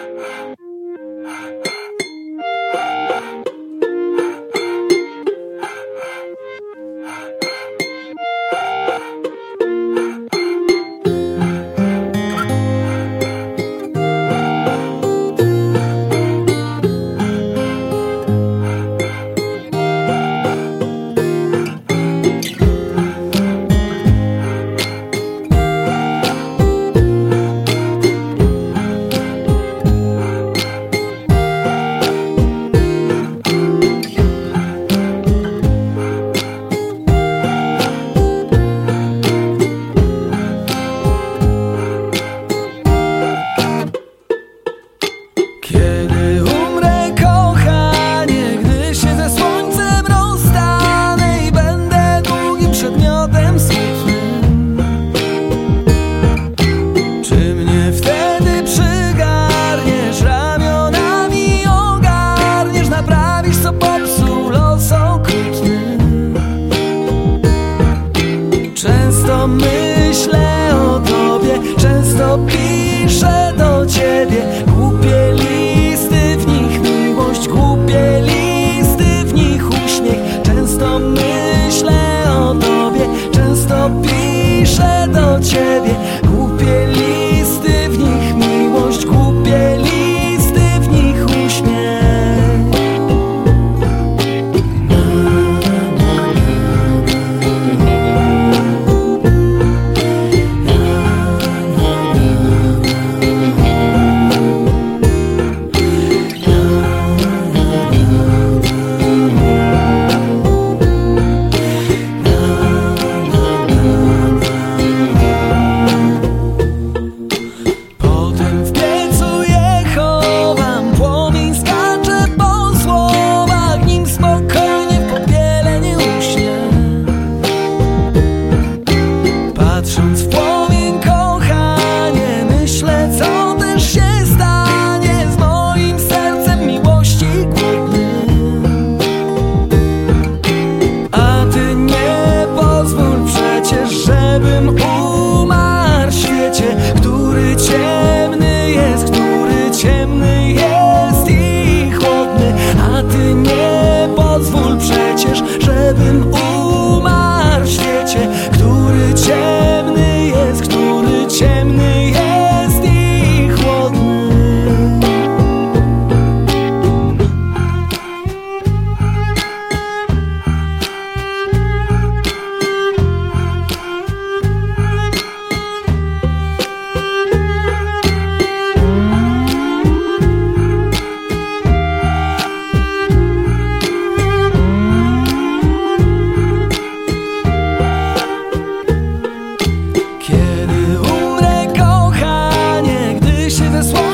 Kiedy umrę, kochanie, gdy się ze słońcem rozstanę i będę długim przedmiotem smutnym, czy mnie wtedy przygarniesz, ramionami ogarniesz, naprawisz, co popsuł los okrutny? Często myślę o tobie, często piszę do ciebie głupie listy, w nich miłość, głupie listy, w nich uśmiech. Często myślę o tobie, często piszę do ciebie głupie listy, w nich miłość, głupie listy, w nich uśmiech. Patrząc w płomień, kochanie, myślę, co też się stanie z moim sercem miłości głodnym. A ty nie pozwól przecież, żebym umarł w świecie, który ciemny jest i chłodny. A ty nie pozwól przecież, żebym umarł w świecie, który ciemny jest i chłodny. Kiedy umrę, kochanie, gdy się ze słońcem